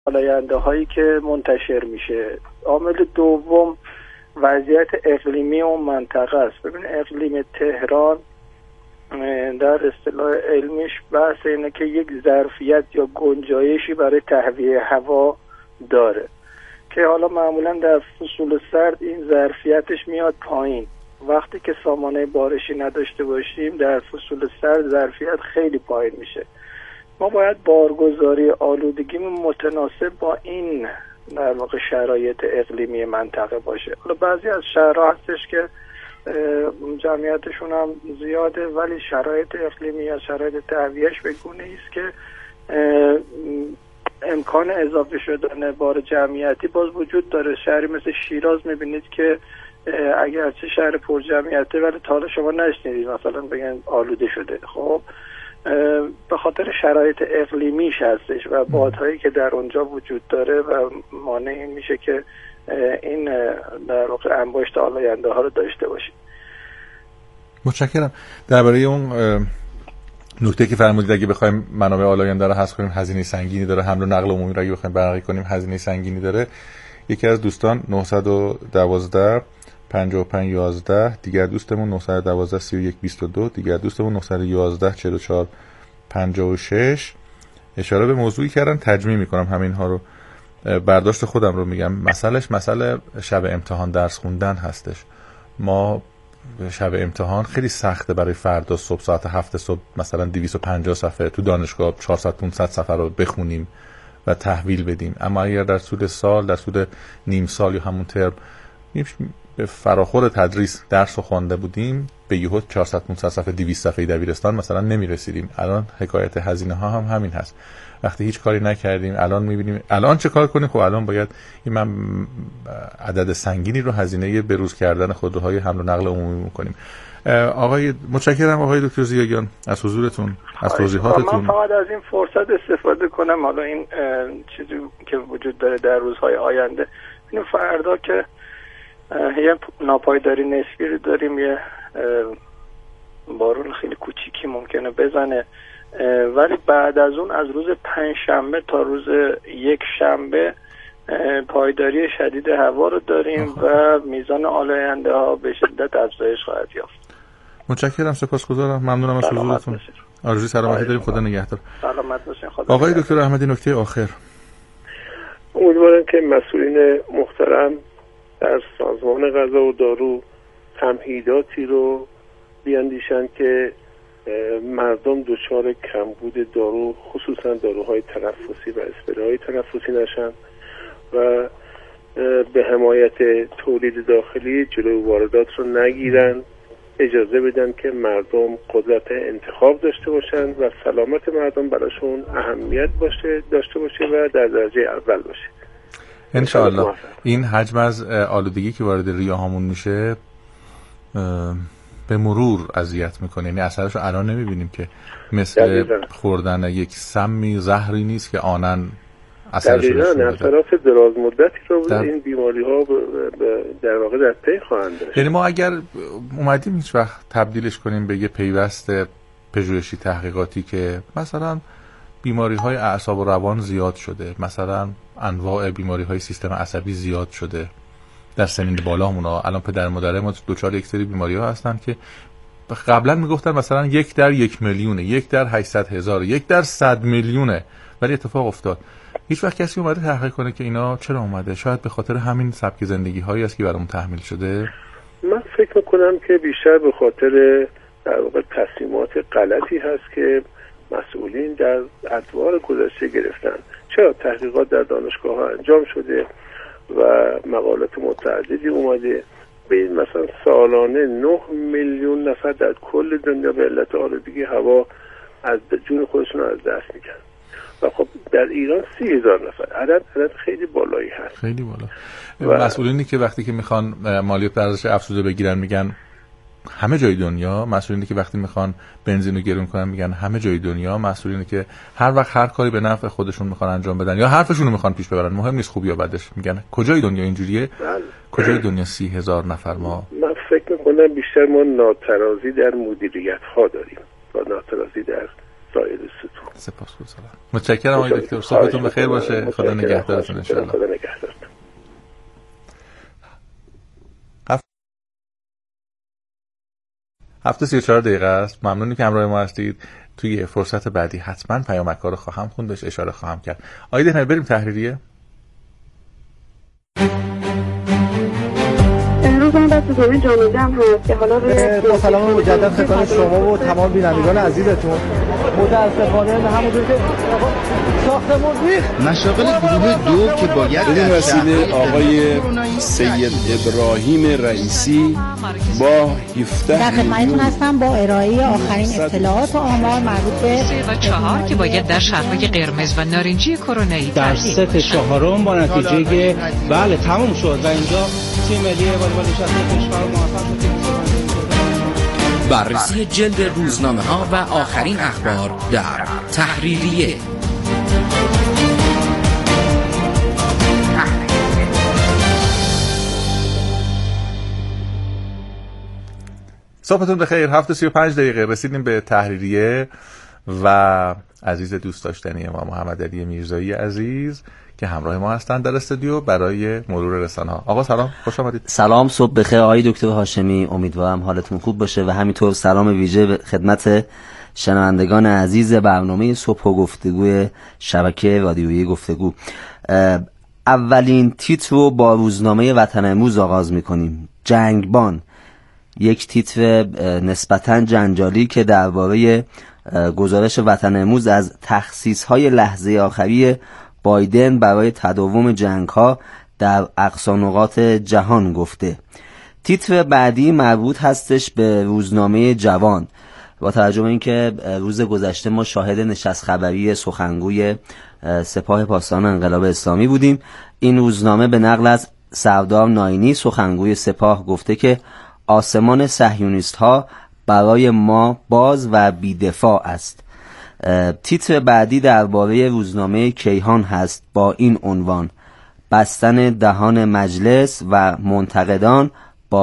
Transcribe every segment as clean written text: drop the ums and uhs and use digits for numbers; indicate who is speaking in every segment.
Speaker 1: آلاینده هایی که منتشر میشه. عامل دوم وضعیت اقلیمی اون منطقه است. ببین اقلیم تهران در اصطلاح علمیش بحث اینه که یک ظرفیت یا گنجایشی برای تهویه هوا داره که حالا معمولا در فصول سرد این ظرفیتش میاد پایین. وقتی که سامانه بارشی نداشته باشیم در فصول سرد ظرفیت خیلی پایین میشه. ما باید بارگذاری آلودگیمون متناسب با این در واقع شرایط اقلیمی منطقه باشه. حالا بعضی از شهرها هستش که جمعیتشون هم زیاده ولی شرایط اقلیمی یا شرایط تهویهش به گونه‌ای است که امکان اضافه شدن بار جمعیتی باز وجود داره. شهری مثل شیراز میبینید که اگرچه شهر پر جمعیته ولی تا حالا شما نشنیدید مثلا بگن آلوده شده. خب به خاطر شرایط اقلیمیش هستش و بادهایی که در اونجا وجود داره و مانع این میشه که این در واقع انباشت آلاینده ها رو داشته باشید.
Speaker 2: متشکرم. درباره اون نکته که فرمودید اگه بخوایم منابع آلاینده رو حذف کنیم هزینه سنگینی داره، حمل و نقل عمومی رو اگه بخوایم برقرار کنیم هزینه سنگینی داره. یکی از دوستان 912 5511، دیگر دوستمون 912 3122، دیگر دوستمون 911 44 56 اشاره به موضوعی کردن. تجمیع میکنم همین ها رو، برداشت خودم رو میگم. مسئله شب امتحان درس خوندن هستش. ما شب امتحان خیلی سخته برای فردا صبح ساعت 7 صبح مثلا 250 صفحه تو دانشگاه 400 500 صفحه رو بخونیم و تحویل بدیم. اما اگر در طول سال، در طول نیم سال یا همون ترم به فراخور تدریس درس رو خوانده بودیم، به یهو 400 500 صفحه 200 صفحه دبیرستان مثلا نمیرسیدیم. الان حکایت هزینه ها هم همین هست. وقتی هیچ کاری نکردیم الان میبینیم الان چه کار کنیم. خب الان باید این عدد سنگینی رو هزینه بروز کردن خودروهای حمل و نقل عمومی میکنیم. متشکرم آقای دکتر ضیاءگیان از حضورتون، از توضیحاتتون.
Speaker 1: من فقط از این فرصت استفاده کنم، حالا این چیزی که وجود داره در روزهای آینده، اینو فردا که یه ناپایداری نسبی رو داریم، یه بارون خیلی کوچیکی ممکنه بزنه، ولی بعد از اون از روز پنجشنبه تا روز یک شنبه پایداری شدید هوا رو داریم و میزان آلاینده ها به شدت افزایش خواهد یافت.
Speaker 2: متشکرم، سپاسگزارم، ممنونم از حضورتون. آرزوی سلامتی داریم. خدا نگهدار.
Speaker 1: سلامت باشین. خدا.
Speaker 2: آقای دکتر احمدی نکته آخر.
Speaker 3: امیدوارم که مسئولین محترم در سازمان غذا و دارو تمهیداتی رو بیاندیشن که مردم دچار کمبود دارو، خصوصا داروهای تنفسی و اسپریهای تنفسی نشن و به حمایت تولید داخلی جلوی واردات رو نگیرن، اجازه بدن که مردم قدرت انتخاب داشته باشن و سلامت مردم براشون اهمیت داشته باشه و در درجه اول باشه.
Speaker 2: انشاءالله. این حجم از آلودگی که وارد ریه‌هامون میشه به مرور اذیت میکنه، یعنی اثرش رو الان نمیبینیم که مثل خوردن یک سمی زهری نیست که آنن اثرش رو نشون بده.
Speaker 3: اثرات دراز مدتی رو این بیماری ها در واقع در پی خواهند داشت.
Speaker 2: یعنی ما اگر اومدیم هیچ وقت تبدیلش کنیم به یه پیوست پژوهشی تحقیقاتی که مثلا بیماری های اعصاب و روان زیاد شده، مثلا انواع بیماری های سیستم عصبی زیاد شده در سنین بالامون ها، الان پدر مادر ما دچار یک سری بیماری ها هستن که قبلا میگفتن مثلا 1 در 1 میلیونه، 1 در 800,000، 1 در 100 میلیونه، ولی اتفاق افتاد. هیچ وقت کسی اومده تحقیق کنه که اینا چرا اومده؟ شاید به خاطر همین سبک زندگی هایی است که برامون تحمیل شده.
Speaker 3: من فکر میکنم که بیشتر به خاطر در واقع تصمیمات غلطی هست که مسئولین در ادوار گذشته گرفتن. چرا تحقیقات در دانشگاه ها انجام شده و مقالات متعددی اومده به این مثلا سالانه 9 میلیون نفر در کل دنیا به علت آلودگی هوا از جون خودشون از دست میدن و خب در ایران 30,000 نفر. عدد خیلی بالایی هست،
Speaker 2: خیلی بالا. مسئولینی که وقتی که میخوان مالیات بر ارزش افزوده بگیرن میگن همه جای دنیا، مسئولینی که وقتی میخوان بنزین رو گرون کنن میگن همه جای دنیا، مسئولینی که هر وقت هر کاری به نفع خودشون میخوان انجام بدن یا حرفشون رو میخوان پیش ببرن، مهم نیست خوب یا بدش، میگن کجای دنیا اینجوریه؟ کجای دنیا 30,000 نفر؟
Speaker 3: من فکر میکنم بیشتر ما ناترازی در مدیریت ها داریم و ناترازی در سایر سطوح.
Speaker 2: سپاسگزارم. متشکرم آقای دکتر. صحبتون بخیر باشه. خدا نگهدارتون ان شاء الله.
Speaker 3: خدا نگهدارتون.
Speaker 2: 7:34 است. ممنونی که همراه ما هستید. توی فرصت بعدی حتما پیامک‌ها رو خواهم خوندش، اشاره خواهم کرد. آقای دهنوی بریم تحریریه.
Speaker 4: امروز من بس دوره جامعه هم هست که حالا
Speaker 5: با سلام مجدد خدمت شما و تمام بینندگان عزیزتون. متاسفانه همونطور که ساختمون ریخت،
Speaker 6: مشاغل گروه دو که باید
Speaker 7: بدین وسیله آقای سید ابراهیم رئیسی با 17
Speaker 8: در خدمتتون هستم با ارائه آخرین اطلاعات و آمار مربوط به
Speaker 9: 3 و 4 که باید در شهرهای قرمز و نارنجی کرونایی
Speaker 5: در ست چهارم با نتیجه که بله تموم شد و اینجا تیم ملی والیبال نشسته کشور موفق شد.
Speaker 6: بررسی جلد روزنامه ها و آخرین اخبار در تحریریه.
Speaker 2: صحبتون بخیر. 7:35 رسیدیم به تحریریه و عزیز دوست داشتنی ما محمد علی میرزایی عزیز که همراه ما هستند در استودیو برای مرور رسانه‌ها. آقا سلام، خوش آمدید.
Speaker 10: سلام، صبح بخیر آقای دکتر هاشمی. امیدوارم حالتون خوب باشه و همینطور سلام ویژه به خدمت شنوندگان عزیز برنامه صبح و گفتگوی شبکه رادیویی گفتگو. اولین تیتر رو با روزنامه وطن امروز آغاز می‌کنیم. جنگبان، یک تیتر نسبتاً جنجالی که درباره گزارش وطن امروز از تخصیص‌های لحظه آخری بایدن برای تداوم جنگ‌ها در اقصا نقاط جهان گفته. تیتر بعدی مربوط هستش به روزنامه جوان. با توجه به اینکه روز گذشته ما شاهد نشست خبری سخنگوی سپاه پاسداران انقلاب اسلامی بودیم، این روزنامه به نقل از سردار ناینی سخنگوی سپاه گفته که آسمان صهیونیست‌ها برای ما باز و بی‌دفاع است. تیتر بعدی درباره روزنامه کیهان هست با این عنوان: بستن دهان مجلس و منتقدان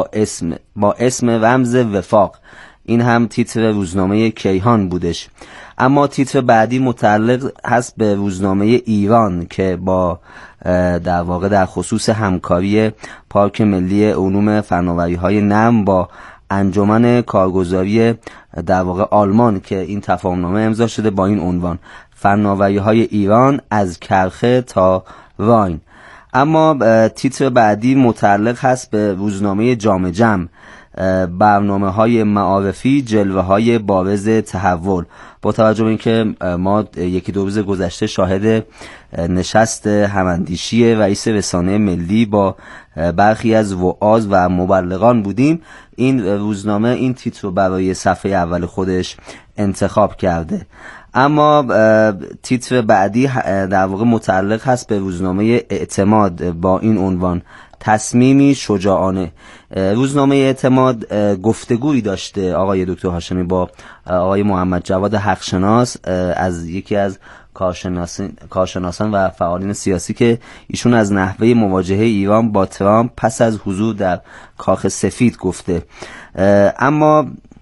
Speaker 10: با اسم رمز وفاق. این هم تیتر روزنامه کیهان بودش. اما تیتر بعدی متعلق هست به روزنامه ایران که با در واقع در خصوص همکاری پارک ملی علوم فناوری‌های نرم با انجمن کارگزاری در واقع آلمان که این تفاهمنامه امضا شده با این عنوان: فناوری‌های ایران از کرخه تا راین. اما تیتر بعدی متعلق هست به روزنامه جام جم: برنامه‌های معارفی جلوه‌های بارز تحول. با توجه به اینکه ما یکی دو روز گذشته شاهد نشست هماندیشی رئیس رسانه ملی با برخی از وعاظ و مبلغان بودیم، این روزنامه این تیتر رو برای صفحه اول خودش انتخاب کرده. اما تیتر بعدی در واقع متعلق هست به روزنامه اعتماد با این عنوان: تصمیمی شجاعانه. روزنامه اعتماد گفتگویی داشته آقای دکتر هاشمی با آقای محمد جواد حقشناس از یکی از کارشناسان و فعالین سیاسی که ایشون از نحوه مواجهه ایران با ترامپ پس از حضور در کاخ سفید گفته. اما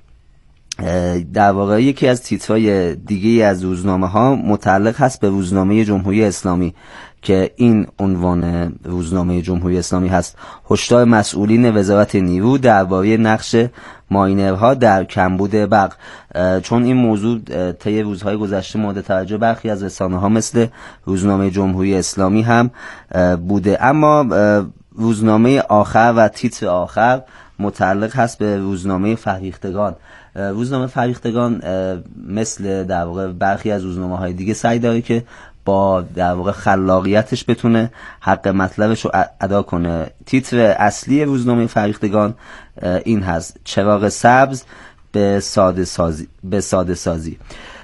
Speaker 10: در واقع یکی از تیترهای دیگه از روزنامه ها متعلق هست به روزنامه جمهوری اسلامی که این عنوان روزنامه جمهوری اسلامی هست: هشدار مسئولین وزارت نیرو درباره نقش ماینرها در کمبود برق. چون این موضوع طی روزهای گذشته مورد توجه برخی از رسانه‌ها مثل روزنامه جمهوری اسلامی هم بوده. اما روزنامه آخر و تیتر آخر متعلق هست به روزنامه فرهیختگان. روزنامه فرهیختگان مثل در واقع برخی از روزنامه‌های دیگه سعی داره که با در واقع خلاقیتش بتونه حق مطلبش رو ادا کنه. تیتر اصلی روزنامه فرهیختگان این هست: چراغ سبز به ساده سازی.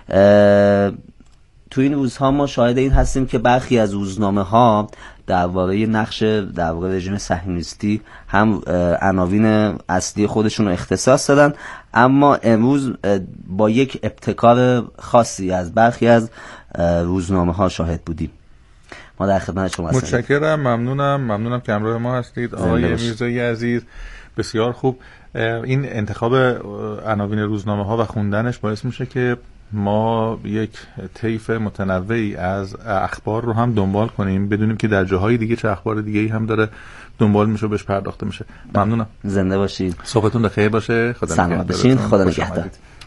Speaker 10: تو این روزها ما شاهد این هستیم که برخی از روزنامه ها درباره نقش در واقع رژیم صهیونیستی هم عناوین اصلی خودشون رو اختصاص دادن، اما امروز با یک ابتکار خاصی از برخی از روزنامه ها شاهد بودیم. ما در خدمت شما هستیم.
Speaker 2: متشکرم، ممنونم که همراه ما هستید آقای میرزایی عزیز. بسیار خوب. این انتخاب عناوین روزنامه ها و خوندنش باعث میشه که ما یک طیف متنوعی از اخبار رو هم دنبال کنیم، بدونیم که در جاهای دیگه چه اخبار دیگه‌ای هم داره دنبال میشه و بهش پرداخته میشه. ممنونم.
Speaker 10: زنده باشید.
Speaker 2: صحبتون بخیر باشه. خدا نگهدار.
Speaker 10: سلامت باشین. خدا نگهدار.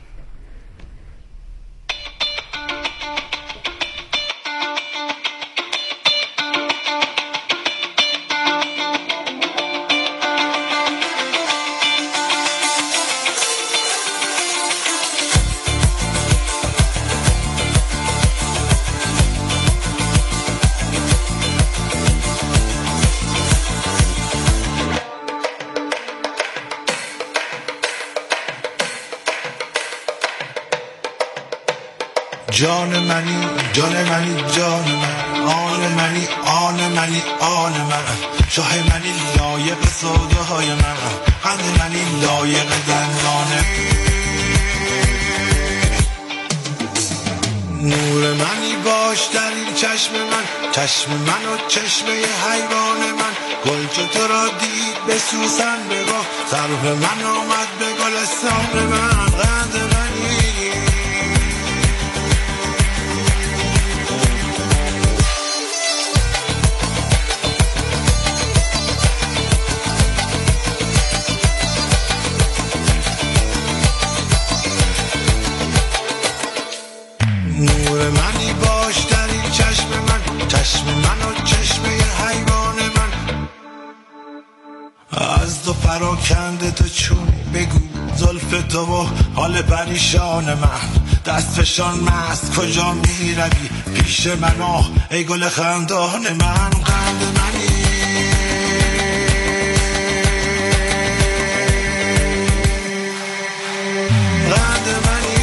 Speaker 11: جان منی جان منی جان من، آن منی آن منی آن من، شاه منی لایق سودای من، قند منی لایق دندان، نور منی باش در این چشم من، چشم من و چشم حیوان من، گل چو تو را دید به سوسن بگاه، سرو من آمد به گلستان من، قند منی نور منی باش در این چشم من، چشم من و چشم حیوان من، از تو پراکنده تو چونی بگو زلف تو و حال پریشان من، دست فشان مست کجا می روی پیش من آه ای گل خندان من، قند منی قند منی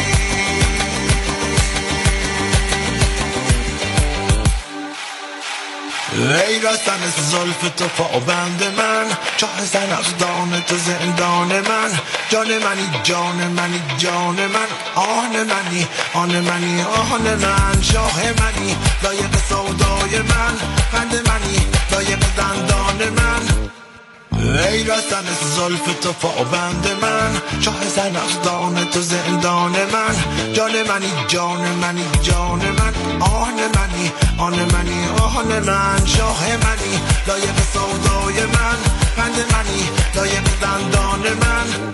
Speaker 11: ای رستن زلف تو پابند من، چاه زنخدان تو زندان من، جان منی جان منی جان من، آن منی آن منی آن من، شاه منی لایق سودای من، قند منی لایق دندان من، ای رستن زلف تو پابند من، چاه زنخدان تو زندان من، جان منی جان منی جان من، آن منی آن منی آن من، شاه منی لایق سودای من، قند منی لایق دندان من.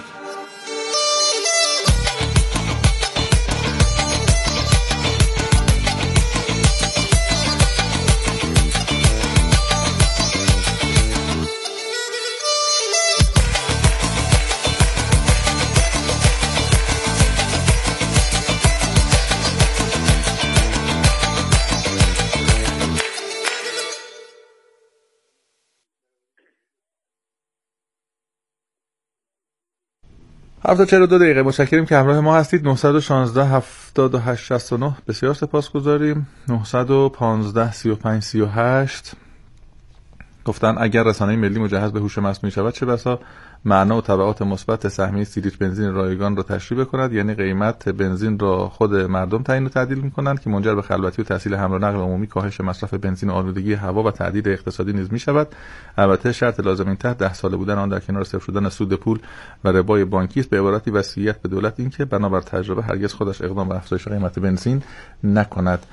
Speaker 2: هفته 42 دقیقه. متشکریم که همراه ما هستید. 916 78 69 بسیار سپاسگزاریم. 915 35 38 گفتن اگر رسانه ملی مجهز به هوش مصنوعی شود چه بسا معنا و تبعات مثبت سهمیه 30 لیتر بنزین رایگان را تشریح بکند، یعنی قیمت بنزین را خود مردم تعیین و تعدیل می‌کنند که منجر به خلوتی و تسهیل حمل و نقل عمومی، کاهش مصرف بنزین، آلودگی هوا و تعدیل اقتصادی نیز می‌شود. البته شرط لازم این تحت 10 ساله بودن آن در کنار صفر شدن سود پول و ربای بانکی است. به عبارتی وصیت به دولت این که بنابر تجربه هرگز خودش اقدام به افزایش قیمت بنزین نکند.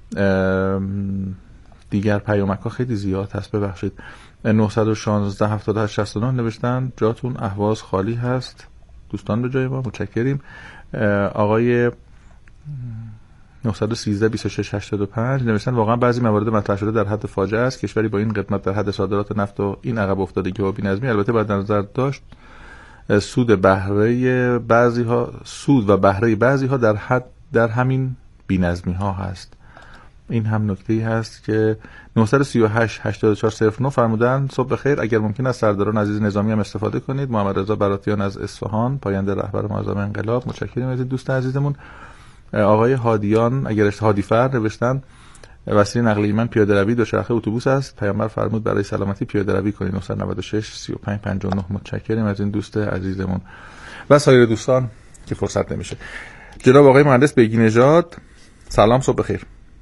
Speaker 2: دیگر پیامک‌ها خیلی زیاد هست، ببخشید. 916 78 69 نوشتن جاتون اهواز خالی هست دوستان به جای ما، متشکریم. آقای 913 26 85 نوشتن واقعا بعضی موارد مطرح شده در حد فاجعه است. کشوری با این قدمت در حد صادرات نفت و این عقب افتادگی و بی‌نظمی البته باید در نظر داشت سود و بهره بعضی ها در همین بی‌نظمی ها هست. این هم نکته‌ای هست که 938 8409 فرمودن صبح بخیر، اگر ممکن است سرداران عزیز نظامی هم استفاده کنید. محمد رضا براتیان از اصفهان، پاینده رهبر معظم انقلاب. متشکریم از دوست عزیزمون. آقای هادیان هادیفر نوشتن وسیله نقلیه من پیاده روی دوچرخه اتوبوس است. پیامبر فرمود برای سلامتی پیاده روی کنید. 996 35 59 متشکریم از این دوست عزیزمون و سایر دوستان که فرصت نمیشه. جناب آقای مهندس بیگی نژاد سلام، صبح بخیر.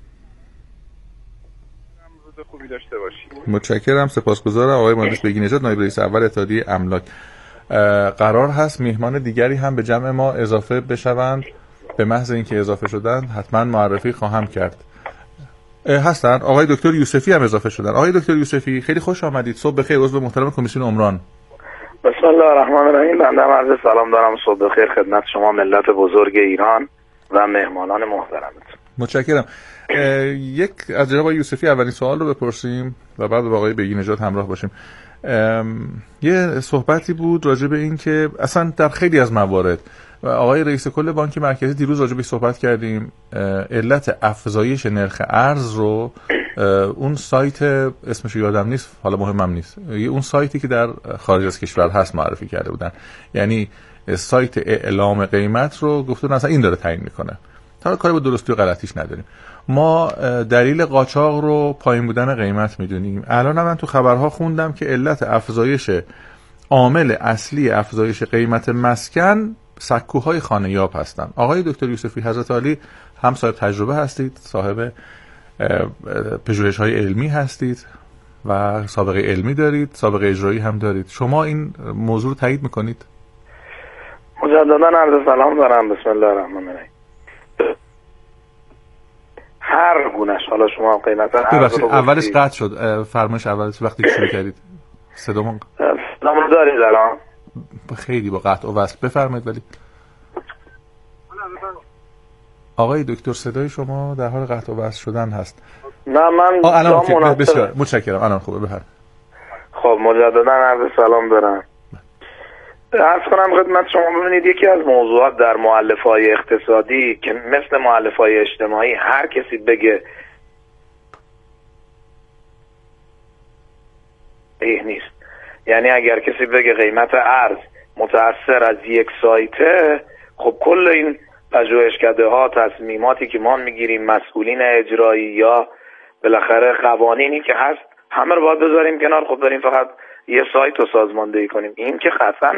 Speaker 12: خوبی داشته باشید.
Speaker 2: متشکرم، سپاسگزارم. آقای مهندس بیگی نژاد نایب رئیس اول اتحادیه املاک، قرار هست میهمان دیگری هم به جمع ما اضافه بشوند به محض اینکه اضافه شدن حتما معرفی خواهم کرد. هستن آقای دکتر یوسفی هم اضافه شدن. آقای دکتر یوسفی خیلی خوش آمدید. صبح بخیر. عضو محترم کمیسیون عمران.
Speaker 13: بسم الله الرحمن الرحیم. بنده عرض سلام دارم. صبح بخیر خدمت شما ملت بزرگ ایران و مهمانان محترمتون.
Speaker 2: متشکرم. یک از جناب آقای یوسفی اولین سوال رو بپرسیم و بعد با آقای بگی نژاد همراه باشیم. یه صحبتی بود راجع به این که اصلا در خیلی از موارد و آقای رئیس کل بانک مرکزی دیروز راجع به صحبت کردیم، علت افزایش نرخ ارز رو اون سایت اسمش یادم نیست، حالا مهمم نیست، اون سایتی که در خارج از کشور هست معرفی کرده بودن، یعنی سایت اعلام قیمت رو گفتن اصلا این داره تعیین میکنه. تا کاری با درستی و غلطیش نداریم. ما دلیل قاچاق رو پایین بودن قیمت میدونیم. الان من تو خبرها خوندم که علت افزایش، عامل اصلی افزایش قیمت مسکن سکوهای خانه‌یاب هستن. آقای دکتر یوسفی حضرت عالی هم صاحب تجربه هستید، صاحب پژوهش‌های علمی هستید و سابقه علمی دارید، سابقه اجرایی هم دارید. شما این موضوع رو تایید میکنید؟
Speaker 13: مجددا عرض سلام دارم. بسم الله الرحمن الرحیم. هر گونه‌اش، حالا شما قیمت ارز رو
Speaker 2: اولش قطع شد، فرمایش اولش وقتی شروع کردید صدامون
Speaker 13: دارید الان
Speaker 2: خیلی با قطع و وصل بفرمایید. ولی آقای دکتر صدای شما در حال قطع و وصل شدن هست.
Speaker 13: نه من
Speaker 2: الان بسیار متشکرم، الان خوبه. بفرمایید.
Speaker 13: خب مجددا عرض سلام دارم. عرض کنم خدمت شما، ببینید یکی از موضوعات در مؤلفه‌های اقتصادی که مثل مؤلفه‌های اجتماعی هر کسی بگه نیست. یعنی اگر کسی بگه قیمت ارز متأثر از یک سایته، خب کل این پژوهشکده ها، تصمیماتی که ما میگیریم، مسئولین اجرایی یا بالاخره قوانینی که هست، همه رو باید بذاریم کنار. خب بریم فقط یه سایت رو سازماندهی کنیم، این که قطعا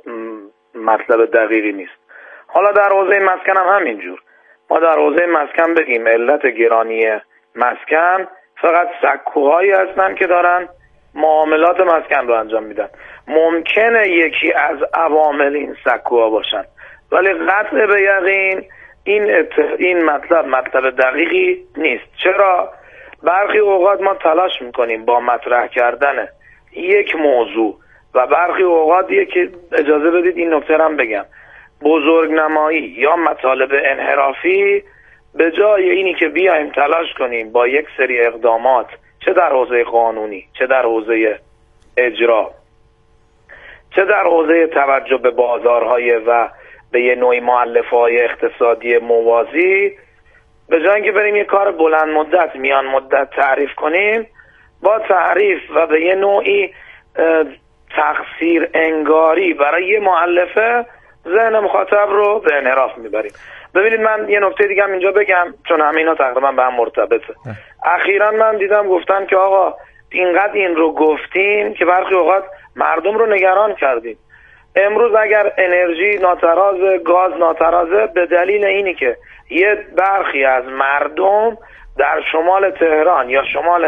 Speaker 13: مطلب دقیقی نیست. حالا در حوزه مسکن هم همینجور. ما در حوزه مسکن بگیم علت گرانی مسکن فقط سکوهایی هستن که دارن معاملات مسکن رو انجام میدن. ممکنه یکی از عوامل این سکوها باشن، ولی قطع به یقین این مطلب دقیقی نیست. چرا؟ برخی اوقات ما تلاش میکنیم با مطرح کردن یک موضوع و برخی اوقات که اجازه بدید این نکته هم بگم، بزرگنمایی یا مطالب انحرافی، به جای اینی که بیایم تلاش کنیم با یک سری اقدامات، چه در حوزه قانونی، چه در حوزه اجرا، چه در حوزه توجه به بازارهای و به یه نوعی مؤلفه‌های اقتصادی موازی، به جای اینکه بریم یه کار بلند مدت، میان مدت تعریف کنیم، با تعریف و به یه نوعی تقصیر انگاری برای یه مؤلفه ذهن مخاطب رو به انحراف میبریم. ببینید من یه نکته دیگه هم اینجا بگم، چون همینا تقریبا به هم مرتبطه. اخیراً من دیدم گفتن که آقا اینقدر این رو گفتیم که برخی اوقات مردم رو نگران کردیم. امروز اگر انرژی ناترازه، گاز ناترازه، به دلیل اینی که یه برخی از مردم در شمال تهران یا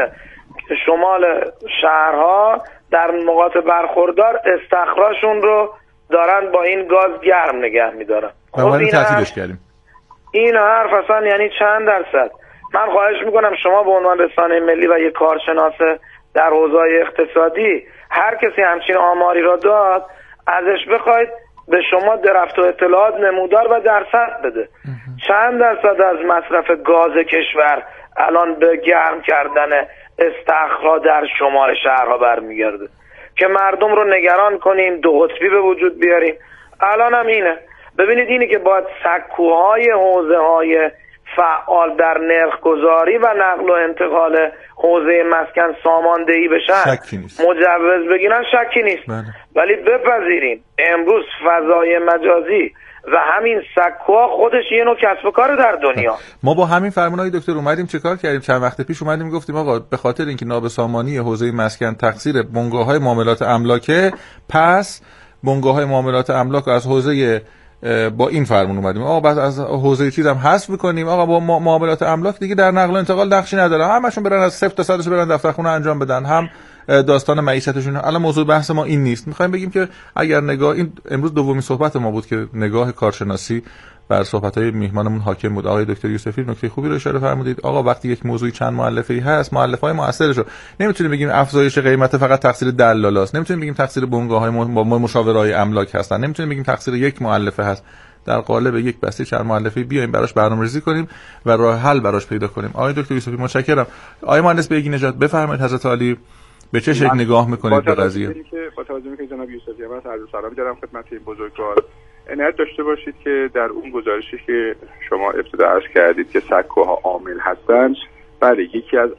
Speaker 13: شمال شهرها در نقاط برخوردار استخراشون رو دارن با این گاز گرم نگه میدارن.
Speaker 2: خب این تعطیلش کردیم.
Speaker 13: این حرف اصلا یعنی چند درصد؟ من خواهش میکنم شما به عنوان رسانه ملی و یک کارشناس در حوزه اقتصادی، هر کسی همچین آماری را داد ازش بخواید به شما درفت و اطلاعات نمودار و درصد بده. چند درصد از مصرف گاز کشور الان به گرم کردن استخرها در شمال شهرها برمیگرده که مردم رو نگران کنیم، دو قطبی به وجود بیاریم. الان هم اینه. ببینید اینی که باید سکوهای حوزه های فعال در نرخ گذاری و نقل و انتقال حوزه مسکن ساماندهی بشن، مجوز بگیرن، شکی نیست. ولی بپذیریم امروز فضای مجازی و همین سکوها خودش یه نوع کسب و کار در دنیا.
Speaker 2: ما با همین فرمانهای دکتر اومدیم چه کار کردیم؟ چند وقت پیش اومدیم گفتیم آقا به خاطر اینکه نابسامانی حوزه مسکن تقصیر بنگاه‌های معاملات املاکه، پس بنگاه‌های معاملات املاک از حوزه با این فرمون اومدیم آقا بعد از حوزه چیز هم حذف می‌کنیم، آقا با معاملات املاک دیگه در نقل و انتقال نقشی نداره، همشون برن از 0 تا 100 برن دفتر خونه انجام بدن، هم داستان معیشتشون. الان موضوع بحث ما این نیست. می‌خوایم بگیم که اگر نگاه این امروز دومین صحبت ما بود که نگاه کارشناسی بر صحبت‌های میهمانمون حاکم بود آقای دکتر یوسفی. نکته خوبی رو اشاره فرمودید. آقا وقتی یک موضوعی چند مؤلفه‌ای هست، مؤلفه‌های مؤثرشو نمیتونیم بگیم افزایش قیمت فقط تقصیر دلالاست، نمیتونیم بگیم تقصیر بنگاه‌های مشاورای املاک هستن، نمیتونیم بگیم تقصیر یک مؤلفه هست. در قالب یک بسته چند مؤلفه بیایم براش برنامه‌ریزی کنیم و راه حل براش پیدا کنیم. آقای دکتر یوسفی متشکرم. آقای مهندس بیگی نژاد بفرمایید حضرت عالی به چه شکل نگاه میکنید به قضیه؟
Speaker 12: با توجه به جناب یوسفی من عرض سلام دارم خدمت این بزرگوار. عنایت داشته باشید که در اون گزارشی که شما ابتدا عرض کردید که سکوها عامل هستند، بله یکی از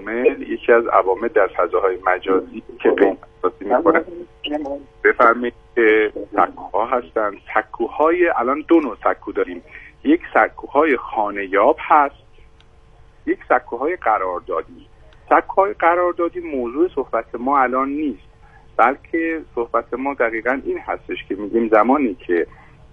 Speaker 12: عوامل در فضاهای مجازی که قیمت سازی میکنه بفرمایید که سکوها هستند. سکوهای الان دو نوع سکو داریم، یک سکوهای خانه‌یاب هست، یک سکوهای قراردادی. سکوهای قراردادی موضوع صحبت ما الان نیست، بلکه صحبت ما دقیقاً این هستش که میگیم زمانی که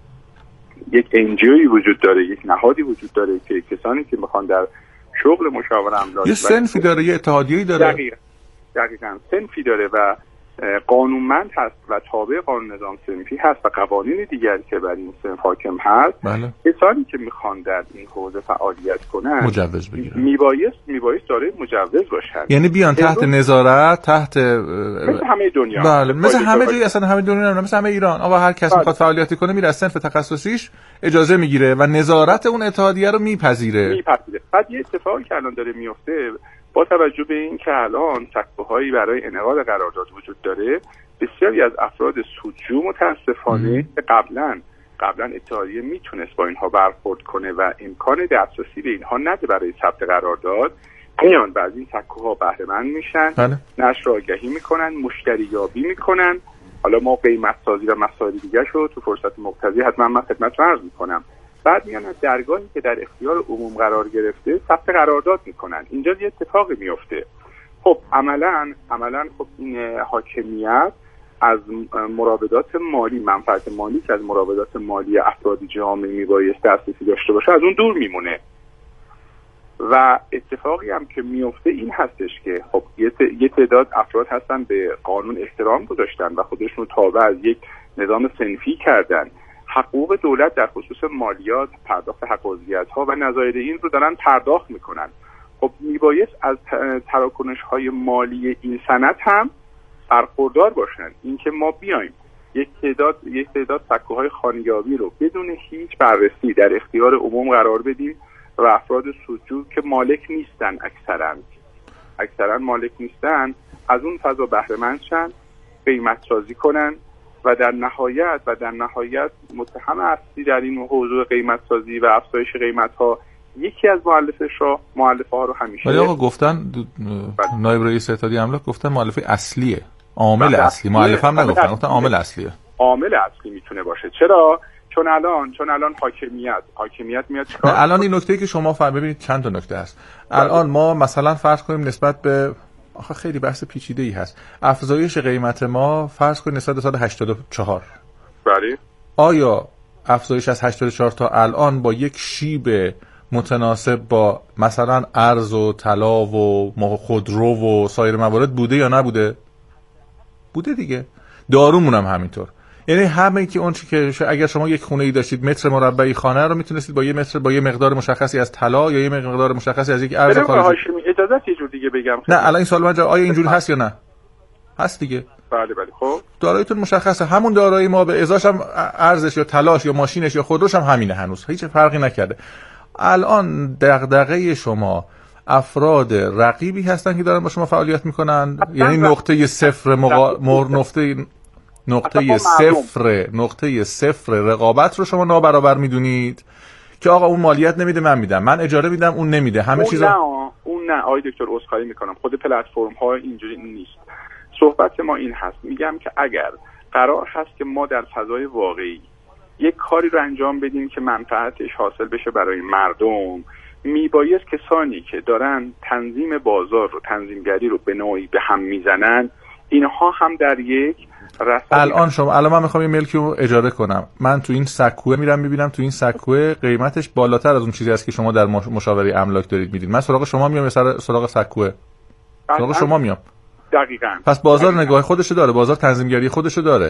Speaker 12: یک انجیوی وجود داره، یک نهادی وجود داره که کسانی که میخوان در شغل مشاور املاک
Speaker 2: یه صنفی داره، یه اتحادیه‌ای داره،
Speaker 12: دقیقاً صنفی داره و قانونمند هست و تابع قانون نظام صنفی هست و قوانین دیگری که بر این صنف حاکم هست.
Speaker 2: بله.
Speaker 12: کسانی که میخوان در این حوزه فعالیت کنن
Speaker 2: مجوز بگیرن،
Speaker 12: میبایست دارای مجوز باشن،
Speaker 2: یعنی بیان تحت نظارت، تحت
Speaker 12: مثل همه دنیا.
Speaker 2: بله، مثل همه جای اصلا همه دنیا، مثل همه ایران. آقا هر کس میخواد فعالیتی کنه میره از صنف تخصصیش اجازه میگیره و نظارت اون اتحادیه رو میپذیره.
Speaker 12: بعد یه اتفاقی که الان داره میفته، با توجه به این که الان سکوهایی برای انعقاد قرارداد وجود داره، بسیاری از افراد سودجو متاسفانه که قبلا اتحادیه میتونست با اینها برخورد کنه و امکان دسترسی به اینها نده برای ثبت قرارداد، میان و از این سکوها بهره مند میشن، نشر آگهی میکنن، مشتری یابی میکنن. حالا ما قیمت سازی و مسائل دیگه شو تو فرصت مقتضی حتما من خدمت عرض میکنم. بعد میان از درگاهی که در اختیار عموم قرار گرفته ثبت قرارداد میکنن. اینجا یه اتفاقی میفته. خب عملاً خب این حاکمیت از مراودات مالی، منفعت مالی که از مراودات مالی افراد جامعه میبایست دسترسی داشته باشه، از اون دور میمونه. و اتفاقی هم که میفته این هستش که خب یه تعداد افراد هستن به قانون احترام گذاشتن و خودشون تابع از یک نظام صنفی کردن، حقوق دولت در خصوص مالیات، پرداخت حق عضویت‌ها و نظایر این رو دارن پرداخت میکنن. خب میبایست از تراکنش‌های مالی این سند هم برخوردار باشن. اینکه ما بیایم یک تعداد سکوهای خانیابی رو بدون هیچ بررسی در اختیار عموم قرار بدیم و افراد سودجو که مالک نیستن، اکثرا مالک نیستن، از اون فضا بهره مند شن، قیمت سازی کنن و در نهایت متهم اصلی در این حوزه قیمت سازی و افزایش قیمت ها یکی از مؤلفه ها رو همیشه.
Speaker 2: ولی آقا گفتن نایب رئیس اتحادیه املاک گفتن مؤلفه اصلیه، عامل اصلی، مؤلفه هم نگفتن، گفتن عامل اصلیه.
Speaker 12: عامل اصلی میتونه باشه. چرا؟ چون الان حاکمیت میاد چیکار؟
Speaker 2: الان این نکته‌ای که شما ببینید چند تا نکته هست. الان ما مثلا فرض کنیم نسبت به آخه خیلی بحث پیچیده‌ای هست. افزایش قیمت ما فرض کنیم نسبت به سال 84.
Speaker 12: بله.
Speaker 2: آیا افزایش از 84 تا الان با یک شیب متناسب با مثلا ارز و طلا و خودرو و سایر موارد بوده یا نبوده؟ بوده دیگه. دارومون هم همینطور. یعنی همه که اون چی که اگر شما یک خونه ای داشتید متر مربعی خانه رو میتونستید با یه مقدار مشخصی از طلا یا یه مقدار مشخصی از یک ارز خارجی.
Speaker 12: اجازه یه جور دیگه بگم.
Speaker 2: نه الان این سوال من آیا اینجوری هست یا نه؟ هست دیگه.
Speaker 12: بله. خب
Speaker 2: داراییتون مشخصه، همون دارایی ما به ازاش هم ارزش یا طلاش یا ماشینش یا خودروش هم همینه، هنوز هیچ فرقی نکرده. الان دغدغه شما افراد رقیبی هستن که دارن با شما فعالیت میکنن، یعنی نقطه صفر رقابت رو شما نابرابر میدونید که آقا اون مالیات نمیده من میدم، من اجاره میدم اون نمیده، همه چیزا.
Speaker 12: اون نه آقای دکتر عذرخواهی میکنم، خود پلتفرم ها اینجوری نیست. صحبت ما این هست، میگم که اگر قرار هست که ما در فضای واقعی یک کاری رو انجام بدیم که منفعتش حاصل بشه برای مردم، میبایست کسانی که دارن تنظیم بازار رو، تنظیمگری رو به نوعی به هم میزنن، اینها هم در یک
Speaker 2: الان من میخوام یه ملکی رو اجاره کنم، من تو این سکوه میرم میبینم تو این سکوه قیمتش بالاتر از اون چیزی است که شما در مشاوره املاک دارید میدید، من سراغ شما میام یا سراغ سکوه؟ سراغ شما میام.
Speaker 12: دقیقاً.
Speaker 2: پس بازار نگاه خودشو داره، بازار تنظیمگری خودشو داره.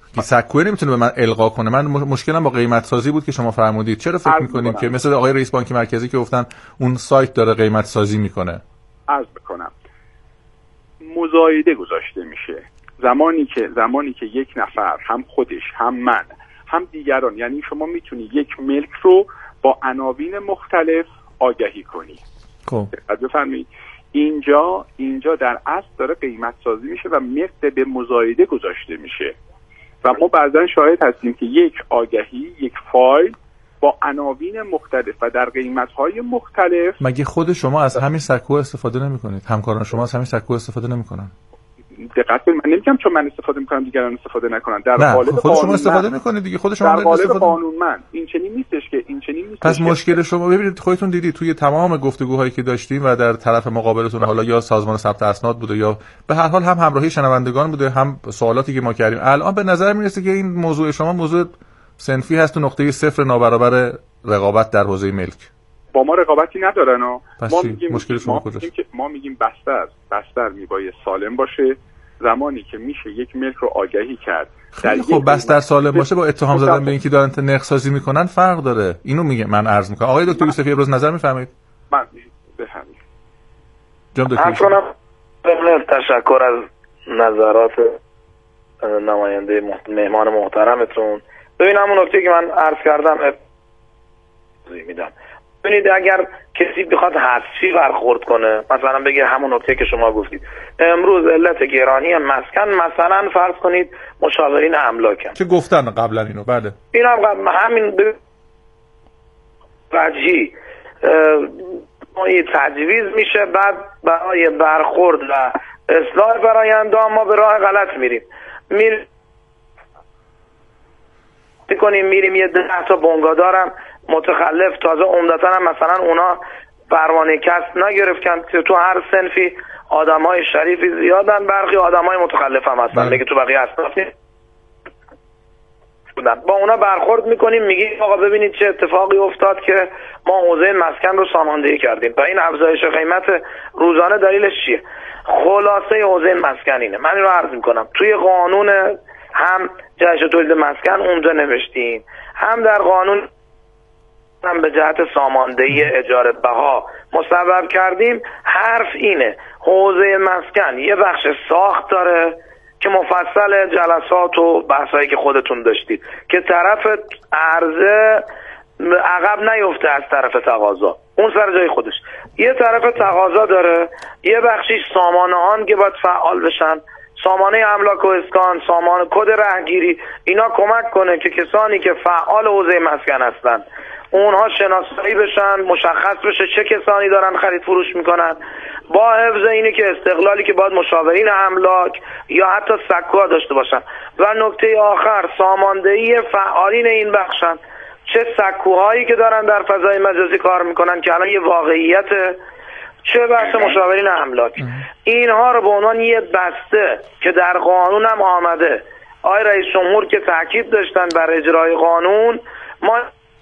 Speaker 2: که سکوی نمیتونه به من القا کنه. من مشکلم با قیمت سازی بود که شما فرمودید. چرا فکر میکنیم که مثل آقای رئیس بانک مرکزی که گفتن اون سایت داره قیمت سازی میکنه؟
Speaker 12: عرض بکنم مزایده گذاشته میشه زمانی که یک نفر، هم خودش هم من هم دیگران، یعنی شما میتونی یک ملک رو با عناوین مختلف آگهی کنی.
Speaker 2: خب
Speaker 12: بفرمایید اینجا در اصل داره قیمت سازی میشه و مقدار به مزایده گذاشته میشه و ما بعضا شاهد هستیم که یک آگهی، یک فایل با عناوین مختلف و در قیمت‌های مختلف.
Speaker 2: مگه خود شما از همین سکو استفاده نمی‌کنید؟ همکاران شما از همین سکو استفاده نمی‌کنن؟
Speaker 12: دقت کنید، من نمیگم چون من استفاده می‌کنم دیگران استفاده نکنن. در قالب
Speaker 2: خود شما استفاده می‌کنید دیگه. خود شما
Speaker 12: در قالب قانونمند این چنین نیستش که
Speaker 2: پس مشکل شما ببینید، خودتون دیدید توی تمام گفتگوهایی که داشتیم و در طرف مقابلتون، حالا یا سازمان ثبت اسناد بوده یا به هر حال هم همراهی شنوندگان بوده، هم سوالاتی که ما کردیم، الان به نظر میرسه که این موضوع شما موضوع صنفی هست و نقطه صفر نابرابر رقابت در حوزه ملک.
Speaker 12: با ما رقابتی ندارن ما
Speaker 2: میگیم مشکل شما کجاست؟
Speaker 12: ما میگیم بستر میباید سالم باشه. زمانی که میشه یک ملک رو آگهی کرد،
Speaker 2: خب بستر سالم باشه با اتهام زدن به اینکه دارن نرخ سازی میکنن فرق داره. اینو میگه من عرض میکنم. آقای دکتر یوسفی ابراز نظر میفرمایید؟
Speaker 12: من بفرمایید.
Speaker 2: جناب دکتر
Speaker 13: تشکر از نظرات نماینده مهمان محترمتون. ببین همون نکته که من عرض کردم میدم. ببینید اگر کسی بخواد حذفی برخورد کنه، مثلا بگه همون نکته که شما گفتید امروز علت گرانی مسکن مثلا فرض کنید مشاورین املاکن
Speaker 2: که گفتن قبلا اینو، بله
Speaker 13: این هم همین وجهی تجویز میشه، بعد برای برخورد و اصلاح براینده ما به راه غلط میریم یه 10 تا بنگاه‌دارم متخلف، تازه عمدتاً هم مثلا اونا پروانه کسب نگرفتن که تو هر صنفی آدمای شریفی زیادن، برخی آدمای متخلف هم هستن دیگه تو بقیه اصناف بودن. با اونا برخورد میکنیم، میگیم آقا ببینید چه اتفاقی افتاد که ما حوزه مسکن رو ساماندهی کردیم و این افزایش قیمت روزانه دلیلش چیه؟ خلاصه حوزه مسکن اینه. من این رو عرض میکنم توی قانون هم جهش تولید مسکن اونجا نوشتیم، هم در قانون هم به جهت ساماندهی اجاره بها مصوب کردیم. حرف اینه حوزه مسکن یه بخش ساخت داره که مفصل جلسات و بحثایی که خودتون داشتید که طرف عرضه عقب نیفته از طرف تقاضا، اون سر جای خودش. یه طرف تقاضا داره، یه بخشی سامانه‌هان که باید فعال بشن، سامانه املاک و اسکان، سامانه کد رهگیری، اینا کمک کنه که کسانی که فعال حوزه مسکن هستن اونها شناسایی بشن، مشخص بشه چه کسانی دارن خرید فروش میکنن، با حفظ اینه که استقلالی که باید مشاورین املاک یا حتی سکوها داشته باشن. و نکته آخر ساماندهی فعالین این بخشن، چه سکوهایی که دارن در فضای مجازی کار میکنن که الان یه واقعیت، چه بحث مشاورین املاک. اینها رو به عنوان یه بسته که در قانون هم آمده، آقای رئیس جمهور که تاکید داشتن بر اجرای قانون، ما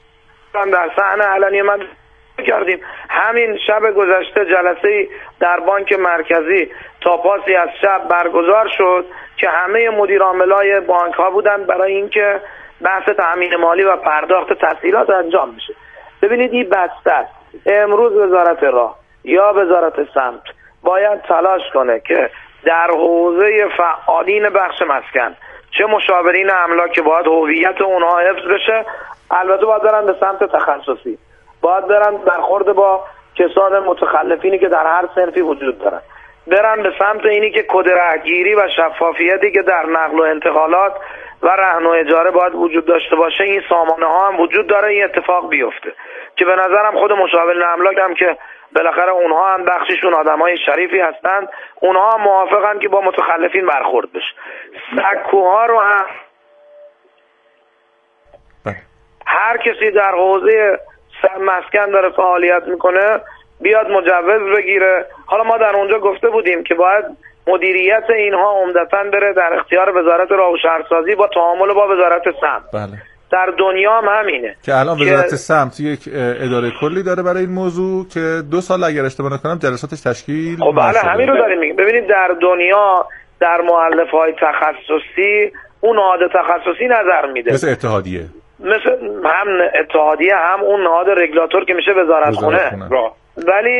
Speaker 13: در صحنه علنی من کردیم. همین شب گذشته جلسه در بانک مرکزی تا پاسی از شب برگزار شد که همه مدیر عاملای بانک ها بودن برای اینکه بحث تأمین مالی و پرداخت تسهیلات انجام میشه. ببینید این بسته است. امروز وزارت راه یا وزارت سمت باید تلاش کنه که در حوزه فعالین بخش مسکن، چه مشاورین املاک که باید هویت اونها حفظ بشه، البته باید برن به سمت تخصصی، باید برن برخورد با کسان متخلفینی که در هر صنفی وجود دارن، برن به سمت اینی که کد رهگیری و شفافیتی که در نقل و انتقالات و رهن و اجاره باید وجود داشته باشه، این سامانه ها هم وجود داره، این اتفاق بیفته. که به نظرم خود مشاورین املاک هم که بالاخره اونها هم بخششون آدمای شریفی هستند، اونها هم موافقن که با متخلفین برخورد بشه. سکوها رو هم هر کسی در حوزه مسکن داره فعالیت میکنه بیاد مجوز بگیره. حالا ما در اونجا گفته بودیم که باید مدیریت اینها عمدتاً بره در اختیار وزارت راه و شهرسازی با تعامل با وزارت سمت.
Speaker 2: بله.
Speaker 13: در دنیا هم همینه
Speaker 2: که الان وزارت سمت یک اداره کلی داره برای این موضوع که 2 سال اگر اشتباه نکنم جلساتش تشکیل
Speaker 13: بله همین رو داریم میگیم. ببینید در دنیا در مؤلفه‌های تخصصی اون نهاد تخصصی نظر میده،
Speaker 2: مثل اتحادیه،
Speaker 13: مثل هم اتحادیه هم اون نهاد رگولاتور که میشه وزارتخونه. ولی